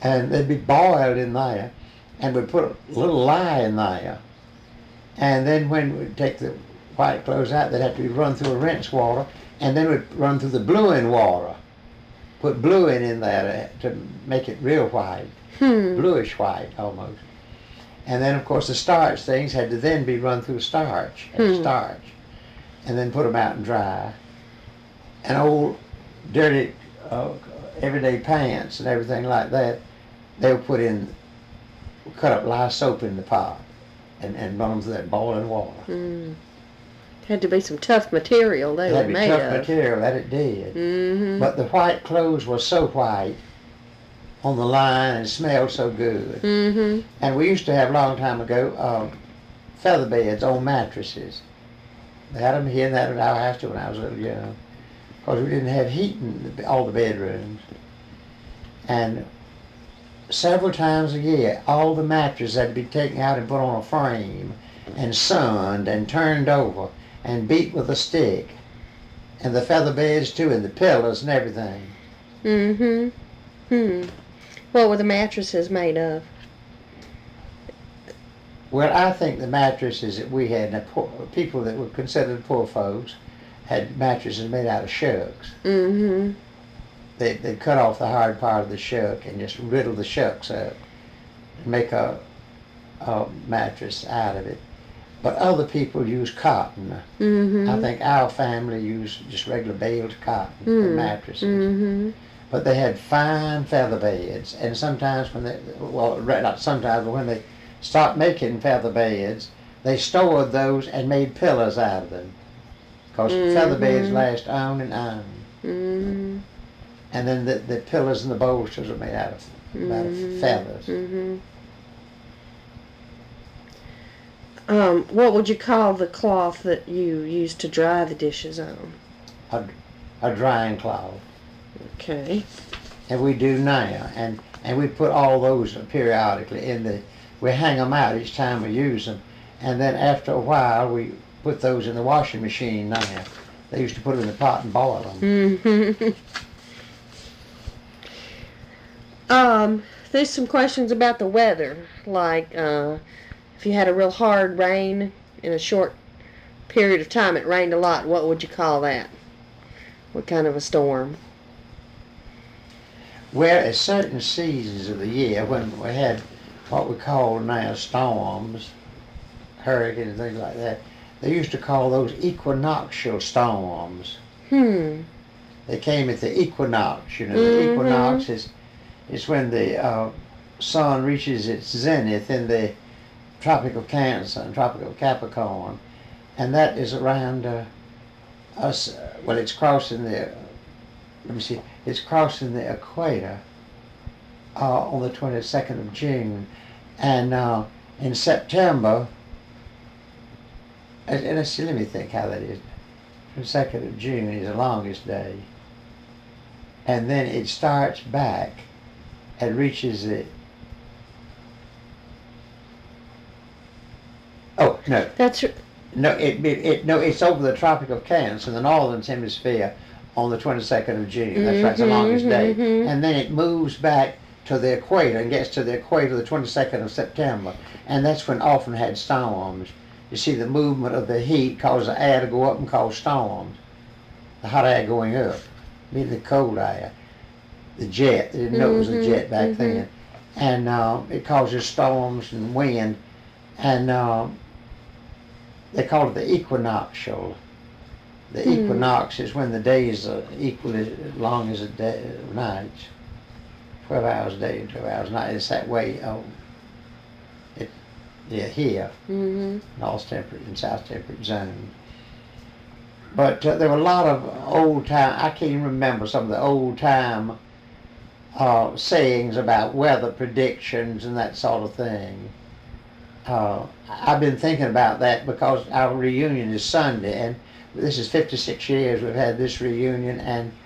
and they'd be boiled in there, and we'd put a little lye in there, and then when we'd take the white clothes out, they'd have to be run through a rinse water, and then we'd run through the bluing water, put bluing in there to make it real white, bluish white almost. And then of course the starch things had to then be run through starch, and then put them out and dry. And old dirty everyday pants and everything like that, they would put in, cut up lye soap in the pot and run them through that boiling water. Had to be some tough material they were made of. Tough material, that it did. But the white clothes were so white on the line and smelled so good. And we used to have, a long time ago, feather beds on mattresses. They had them here and that at our house too when I was a little young, because we didn't have heat in all the bedrooms. And several times a year, all the mattresses had to be taken out and put on a frame and sunned and turned over and beat with a stick. And the feather beds too, and the pillows and everything. What were the mattresses made of? Well, I think the mattresses that we had, and the people that were considered poor folks, had mattresses made out of shucks. They'd cut off the hard part of the shuck and just riddle the shucks up and make a mattress out of it. But other people use cotton. I think our family used just regular baled cotton for mattresses. But they had fine feather beds, and sometimes when they, well, not sometimes, but when they stopped making feather beds, they stored those and made pillows out of them. Because feather beds last on and on. And then the pillows and the bolsters are made out of feathers. What would you call the cloth that you used to dry the dishes on? A drying cloth. Okay. And we do now, and we put all those periodically in the, we hang them out each time we use them, and then after a while we put those in the washing machine now. They used to put them in the pot and boil them. There's some questions about the weather, like if you had a real hard rain in a short period of time, it rained a lot, what would you call that? What kind of a storm? Well, at certain seasons of the year, when we had what we call now storms, hurricanes and things like that, they used to call those equinoctial storms. They came at the equinox. You know, the equinox is when the sun reaches its zenith in the Tropic of Cancer and Tropic of Capricorn, and that is around us. Well, it's crossing the. Let me see. It's crossing the equator on the 22nd of June, and in September. And let me think how that is. The 2nd of June is the longest day, and then it starts back and reaches the. Oh no! That's no. It's over the Tropic of Cancer in the northern hemisphere on the 22nd of June. That's right. It's the longest day, and then it moves back to the equator and gets to the equator the 22nd of September, and that's when often had storms. You see, the movement of the heat causes the air to go up and cause storms. The hot air going up, meaning the cold air. The jet, they didn't know it was a jet back then. And it causes storms and wind. And they call it the equinoctial. The equinox is when the days are equally as long as the nights. 12 hours a day and 12 hours a night. It's that way here, North Temperate and South Temperate zone. But there were a lot of old time, I can't even remember some of the old time sayings about weather predictions and that sort of thing. I've been thinking about that because our reunion is Sunday, and this is 56 years we've had this reunion, and